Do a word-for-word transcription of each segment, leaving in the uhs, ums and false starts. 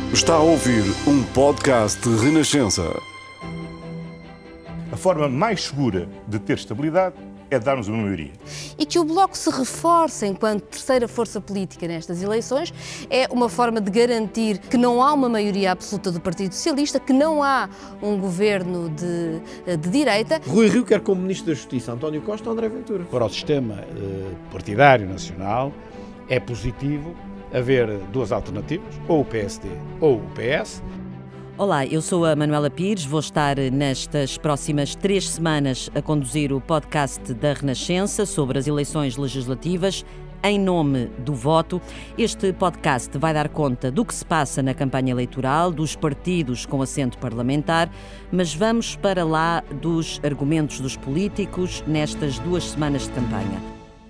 Está a ouvir um podcast de Renascença. A forma mais segura de ter estabilidade é darmos uma maioria. E que o Bloco se reforce enquanto terceira força política nestas eleições é uma forma de garantir que não há uma maioria absoluta do Partido Socialista, que não há um governo de, de direita. Rui Rio quer como Ministro da Justiça António Costa ou André Ventura. Para o sistema eh, partidário nacional é positivo haver duas alternativas, ou o P S D ou o P S. Olá, eu sou a Manuela Pires, vou estar nestas próximas três semanas a conduzir o podcast da Renascença sobre as eleições legislativas em nome do voto. Este podcast vai dar conta do que se passa na campanha eleitoral, dos partidos com assento parlamentar, mas vamos para lá dos argumentos dos políticos nestas duas semanas de campanha.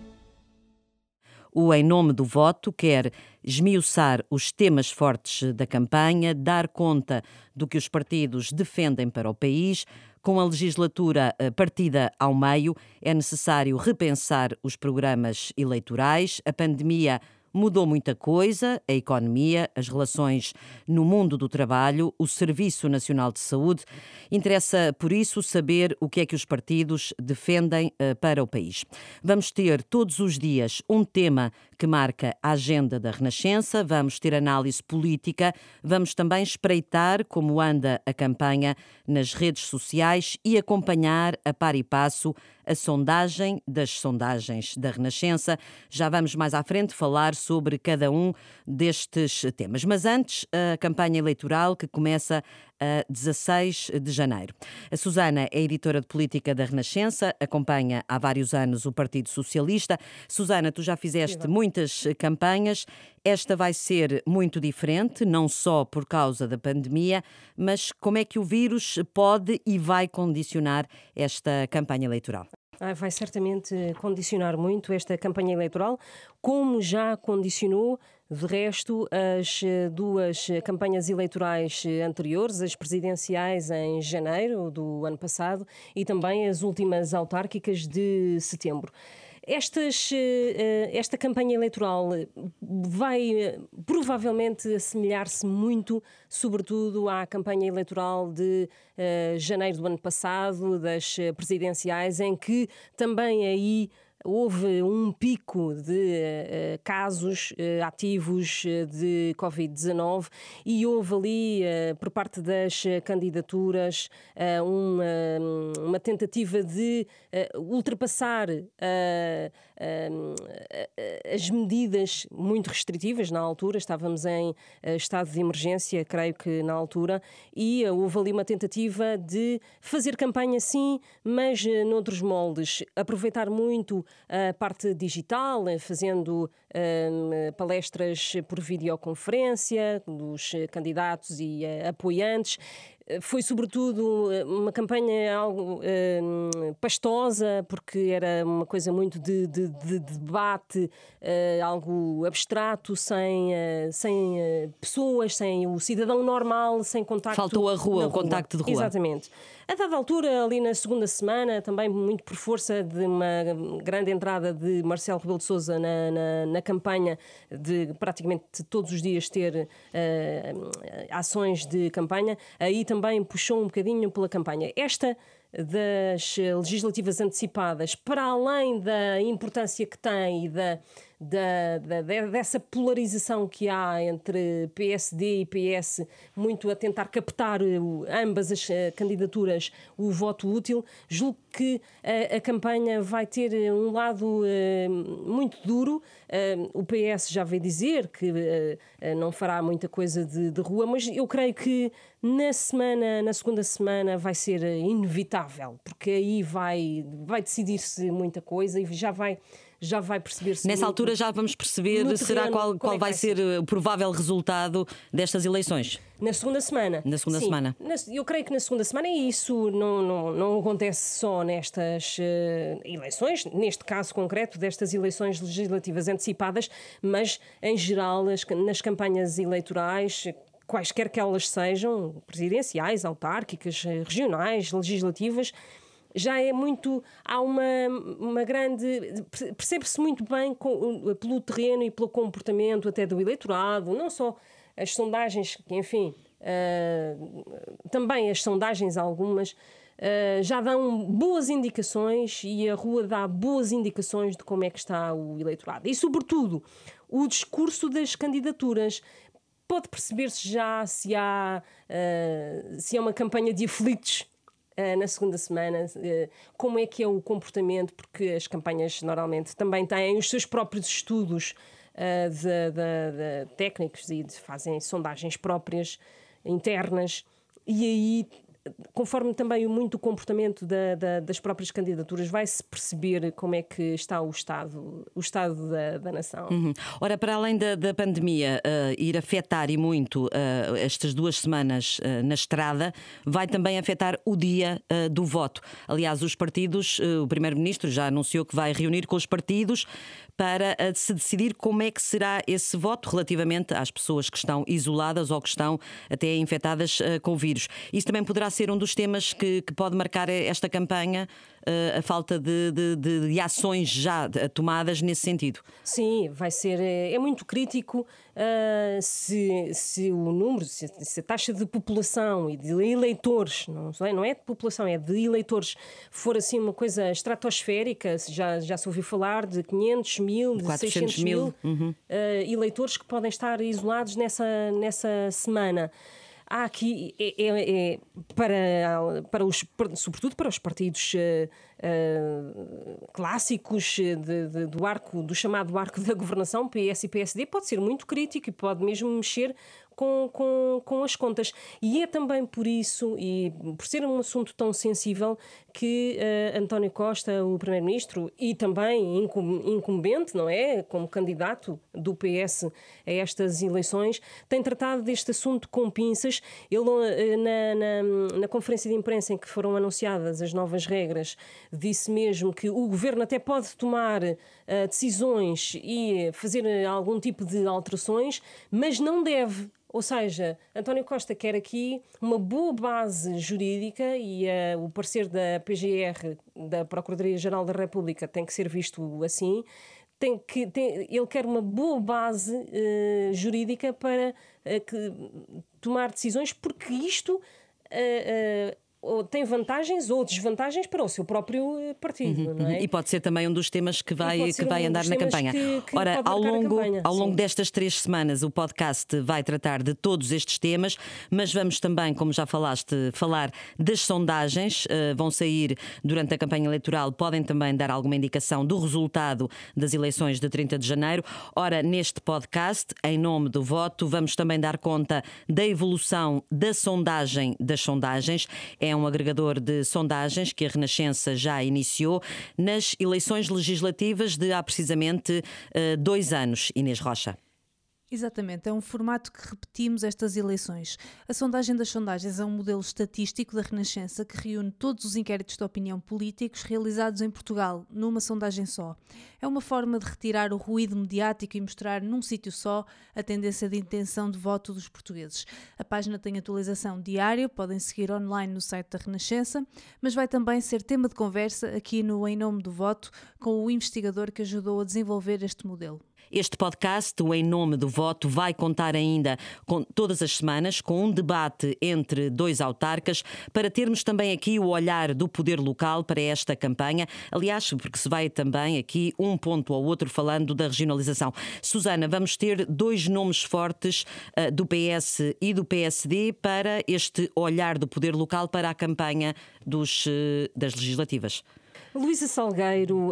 O Em Nome do Voto quer esmiuçar os temas fortes da campanha, dar conta do que os partidos defendem para o país. Com a legislatura partida ao meio, é necessário repensar os programas eleitorais. A pandemia mudou muita coisa, a economia, as relações no mundo do trabalho, o Serviço Nacional de Saúde. Interessa, por isso, saber o que é que os partidos defendem uh, para o país. Vamos ter todos os dias um tema que marca a agenda da Renascença, vamos ter análise política, vamos também espreitar como anda a campanha nas redes sociais e acompanhar a par e passo a sondagem das sondagens da Renascença. Já vamos mais à frente falar sobre cada um destes temas. Mas antes, a campanha eleitoral que começa a dezasseis de janeiro. A Susana é editora de política da Renascença, acompanha há vários anos o Partido Socialista. Susana, tu já fizeste Sim. muitas campanhas. Esta vai ser muito diferente, não só por causa da pandemia, mas como é que o vírus pode e vai condicionar esta campanha eleitoral? Ah, vai certamente condicionar muito esta campanha eleitoral, como já condicionou, de resto, as duas campanhas eleitorais anteriores, as presidenciais em janeiro do ano passado e também as últimas autárquicas de setembro. Estas, esta campanha eleitoral vai provavelmente assemelhar-se muito, sobretudo, à campanha eleitoral de uh, janeiro do ano passado, das presidenciais, em que também aí houve um pico de uh, casos uh, ativos uh, de covid dezanove e houve ali, uh, por parte das candidaturas, uh, uma, uma tentativa de uh, ultrapassar uh, uh, uh, as medidas muito restritivas na altura. Estávamos em uh, estado de emergência, creio que na altura, e uh, houve ali uma tentativa de fazer campanha sim, mas uh, noutros moldes, aproveitar muito a parte digital, fazendo um, palestras por videoconferência dos candidatos e uh, apoiantes. Foi, sobretudo, uma campanha algo uh, pastosa, porque era uma coisa muito de, de, de debate, uh, algo abstrato, sem, uh, sem uh, pessoas, sem o cidadão normal, sem contacto. Faltou a rua, o contacto de rua. Exatamente. A dada altura, ali na segunda semana, também muito por força de uma grande entrada de Marcelo Rebelo de Sousa na, na, na campanha, de praticamente todos os dias ter uh, ações de campanha, aí também também puxou um bocadinho pela campanha. Esta das legislativas antecipadas, para além da importância que tem e da, da, da, dessa polarização que há entre P S D e P S, muito a tentar captar ambas as candidaturas o voto útil, julgo que a, a campanha vai ter um lado uh, muito duro. Uh, o P S já veio dizer que uh, uh, não fará muita coisa de, de rua, mas eu creio que na semana, na segunda semana vai ser inevitável, porque aí vai, vai decidir-se muita coisa e já vai... já vai perceber-se. Nessa muito, altura já vamos perceber terreno, será qual, qual é vai, vai ser, ser o provável resultado destas eleições? Na segunda semana. Na segunda Sim, semana. Na, eu creio que na segunda semana, e isso não, não, não acontece só nestas uh, eleições, neste caso concreto destas eleições legislativas antecipadas, mas em geral as, nas campanhas eleitorais, quaisquer que elas sejam, presidenciais, autárquicas, regionais, legislativas, já é muito, há uma, uma grande, percebe-se muito bem com, pelo terreno e pelo comportamento até do eleitorado, não só as sondagens, que enfim, uh, também as sondagens algumas, uh, já dão boas indicações e a rua dá boas indicações de como é que está o eleitorado. E, sobretudo, o discurso das candidaturas. Pode perceber-se já se há, uh, se há uma campanha de aflitos uh, na segunda semana, uh, como é que é o comportamento, porque as campanhas normalmente também têm os seus próprios estudos uh, de, de, de técnicos e de, fazem sondagens próprias, internas, e aí, conforme também muito o comportamento da, da, das próprias candidaturas, vai-se perceber como é que está o Estado, o estado da, da nação. Uhum. Ora, para além da, da pandemia uh, ir afetar e muito uh, estas duas semanas uh, na estrada, vai também afetar o dia uh, do voto. Aliás, os partidos, uh, o Primeiro-Ministro já anunciou que vai reunir com os partidos para uh, se decidir como é que será esse voto relativamente às pessoas que estão isoladas ou que estão até infectadas uh, com o vírus. Isso também poderá ser um dos temas que, que pode marcar esta campanha, uh, a falta de, de, de, de ações já tomadas nesse sentido. Sim, vai ser, é, é muito crítico uh, se, se o número, se, se a taxa de população e de eleitores, não, não é de população, é de eleitores, for assim uma coisa estratosférica, já, já se ouviu falar de quinhentos mil, de seiscentos mil uhum. uh, eleitores que podem estar isolados nessa, nessa semana. Há aqui, é, é, é, para, para os, sobretudo para os partidos uh, uh, clássicos de, de, do arco, do chamado arco da governação, P S e P S D, pode ser muito crítico e pode mesmo mexer com, com, com as contas. E é também por isso, e por ser um assunto tão sensível, que uh, António Costa, o Primeiro-Ministro, e também incumbente, não é, como candidato do P S a estas eleições, tem tratado deste assunto com pinças. Ele, uh, na, na, na conferência de imprensa em que foram anunciadas as novas regras, disse mesmo que o Governo até pode tomar uh, decisões e fazer algum tipo de alterações, mas não deve. Ou seja, António Costa quer aqui uma boa base jurídica e uh, o parecer da P G R, da Procuradoria-Geral da República, tem que ser visto assim. Tem que, tem, ele quer uma boa base uh, jurídica para uh, que, tomar decisões, porque isto uh, uh, ou tem vantagens ou desvantagens para o seu próprio partido, uhum, não é? E pode ser também um dos temas que vai, que vai um andar na campanha. Que, que Ora, ao longo, campanha, ao longo destas três semanas o podcast vai tratar de todos estes temas, mas vamos também, como já falaste, falar das sondagens. Uh, vão sair durante a campanha eleitoral, podem também dar alguma indicação do resultado das eleições de trinta de janeiro. Ora, neste podcast, em nome do voto, vamos também dar conta da evolução da sondagem das sondagens. É um agregador de sondagens que a Renascença já iniciou nas eleições legislativas de há precisamente uh, dois anos. Inês Rocha. Exatamente, é um formato que repetimos estas eleições. A sondagem das sondagens é um modelo estatístico da Renascença que reúne todos os inquéritos de opinião políticos realizados em Portugal, numa sondagem só. É uma forma de retirar o ruído mediático e mostrar num sítio só a tendência de intenção de voto dos portugueses. A página tem atualização diária, podem seguir online no site da Renascença, mas vai também ser tema de conversa aqui no Em Nome do Voto com o investigador que ajudou a desenvolver este modelo. Este podcast, o Em Nome do Voto, vai contar ainda com, todas as semanas com um debate entre dois autarcas para termos também aqui o olhar do poder local para esta campanha. Aliás, porque se vai também aqui um ponto ou outro falando da regionalização. Susana, vamos ter dois nomes fortes uh, do P S e do P S D para este olhar do poder local para a campanha dos, uh, das legislativas. Luísa Salgueiro uh,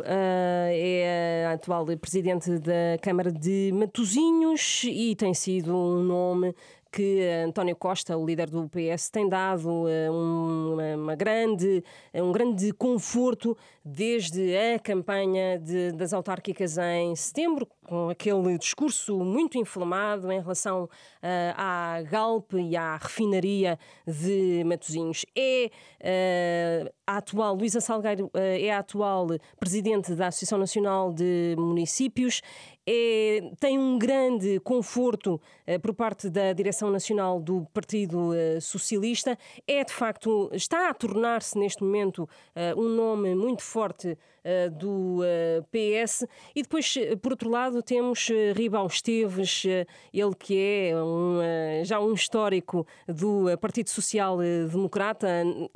é a atual presidente da Câmara de Matosinhos e tem sido um nome que António Costa, o líder do P S, tem dado um, uma, uma grande, um grande conforto desde a campanha de, das autárquicas em setembro, com aquele discurso muito inflamado em relação uh, à Galp e à refinaria de Matosinhos. É uh, a atual, Luísa Salgueiro uh, é a atual presidente da Associação Nacional de Municípios. É, tem um grande conforto uh, por parte da direção nacional do Partido uh, Socialista. É, de facto, está a tornar-se neste momento uh, um nome muito forte forte uh, do uh, P S. E depois, por outro lado, temos uh, Ribão Esteves, uh, ele que é um, uh, já um histórico do uh, Partido Social Democrata.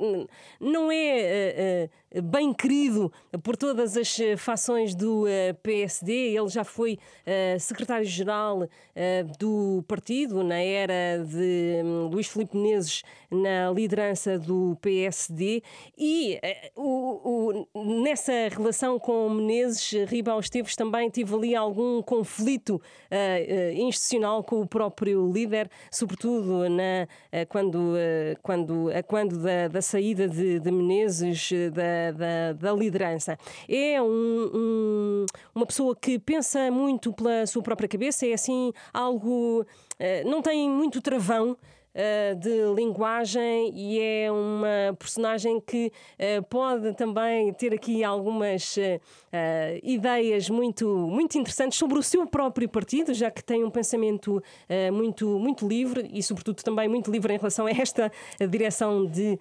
Não é uh, uh, bem querido por todas as fações do uh, P S D. Ele já foi uh, secretário-geral uh, do partido na era de um, Luís Filipe Menezes na liderança do P S D e uh, o, o, nessa relação com Menezes, Ribão Esteves também teve ali algum conflito uh, uh, institucional com o próprio líder, sobretudo na, uh, quando, uh, quando, uh, quando da, da saída de, de Menezes uh, da, da, da liderança. É um, um, uma pessoa que pensa muito pela sua própria cabeça, é assim algo, uh, não tem muito travão Uh, de linguagem e é uma personagem que uh, pode também ter aqui algumas uh, uh, ideias muito, muito interessantes sobre o seu próprio partido, já que tem um pensamento uh, muito, muito livre e, sobretudo, também muito livre em relação a esta a direção de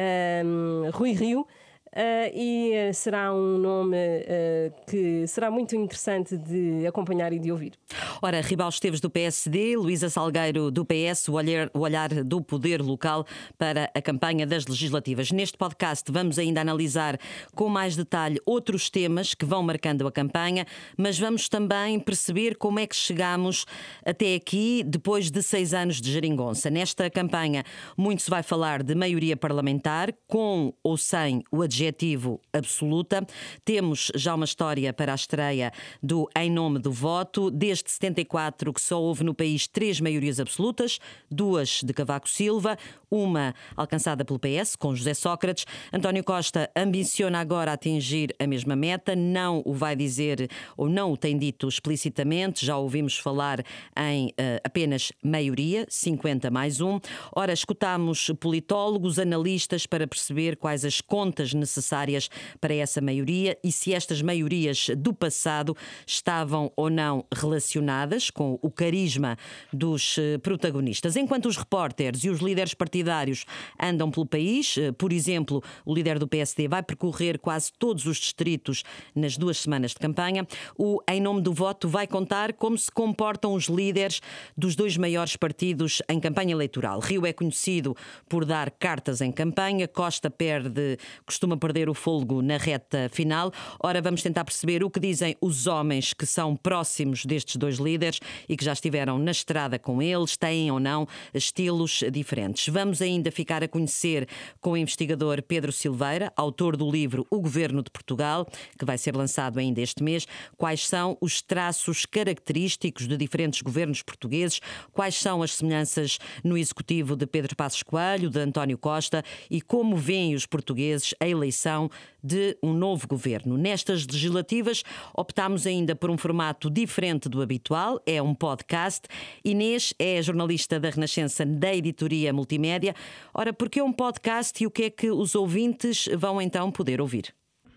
uh, Rui Rio. Uh, e uh, será um nome uh, que será muito interessante de acompanhar e de ouvir. Ora, Ribão Esteves do P S D, Luísa Salgueiro do P S, o olhar, o olhar do poder local para a campanha das legislativas. Neste podcast vamos ainda analisar com mais detalhe outros temas que vão marcando a campanha, mas vamos também perceber como é que chegamos até aqui depois de seis anos de geringonça. Nesta campanha muito se vai falar de maioria parlamentar, com ou sem o adjetivo absoluta. Temos já uma história para a estreia do Em Nome do Voto. Desde setenta e quatro que só houve no país três maiorias absolutas, duas de Cavaco Silva, uma alcançada pelo P S, com José Sócrates. António Costa ambiciona agora atingir a mesma meta, não o vai dizer ou não o tem dito explicitamente, já ouvimos falar em uh, apenas maioria, cinquenta mais um. Ora, escutámos politólogos, analistas para perceber quais as contas necessárias necessárias para essa maioria e se estas maiorias do passado estavam ou não relacionadas com o carisma dos protagonistas. Enquanto os repórteres e os líderes partidários andam pelo país, por exemplo, o líder do P S D vai percorrer quase todos os distritos nas duas semanas de campanha, o Em Nome do Voto vai contar como se comportam os líderes dos dois maiores partidos em campanha eleitoral. Rio é conhecido por dar cartas em campanha, Costa perde, costuma perder o fôlego na reta final. Ora, vamos tentar perceber o que dizem os homens que são próximos destes dois líderes e que já estiveram na estrada com eles, têm ou não estilos diferentes. Vamos ainda ficar a conhecer com o investigador Pedro Silveira, autor do livro O Governo de Portugal, que vai ser lançado ainda este mês, quais são os traços característicos de diferentes governos portugueses, quais são as semelhanças no executivo de Pedro Passos Coelho, de António Costa e como veem os portugueses a eleição de um novo governo. Nestas legislativas optámos ainda por um formato diferente do habitual, é um podcast. Inês é jornalista da Renascença da editoria multimédia. Ora, porque é um podcast e o que é que os ouvintes vão então poder ouvir?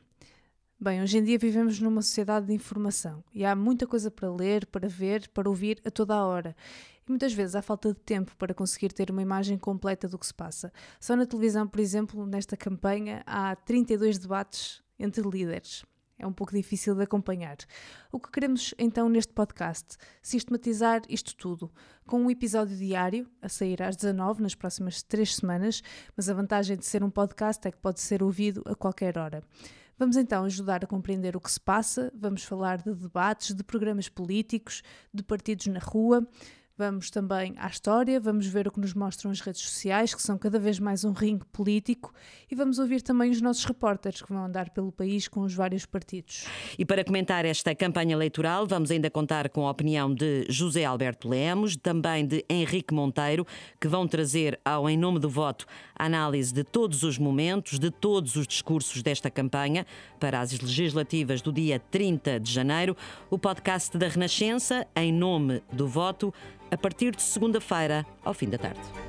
Bem, hoje em dia vivemos numa sociedade de informação e há muita coisa para ler, para ver, para ouvir a toda a hora. E muitas vezes há falta de tempo para conseguir ter uma imagem completa do que se passa. Só na televisão, por exemplo, nesta campanha, há trinta e dois debates entre líderes. É um pouco difícil de acompanhar. O que queremos então neste podcast? Sistematizar isto tudo, com um episódio diário, a sair às dezanove nas próximas três semanas, mas a vantagem de ser um podcast é que pode ser ouvido a qualquer hora. Vamos então ajudar a compreender o que se passa, vamos falar de debates, de programas políticos, de partidos na rua. Vamos também à história, vamos ver o que nos mostram as redes sociais, que são cada vez mais um ringue político, e vamos ouvir também os nossos repórteres que vão andar pelo país com os vários partidos. E para comentar esta campanha eleitoral, vamos ainda contar com a opinião de José Alberto Lemos, também de Henrique Monteiro, que vão trazer ao Em Nome do Voto a análise de todos os momentos, de todos os discursos desta campanha para as legislativas do dia trinta de janeiro. O podcast da Renascença, Em Nome do Voto, a partir de segunda-feira, ao fim da tarde.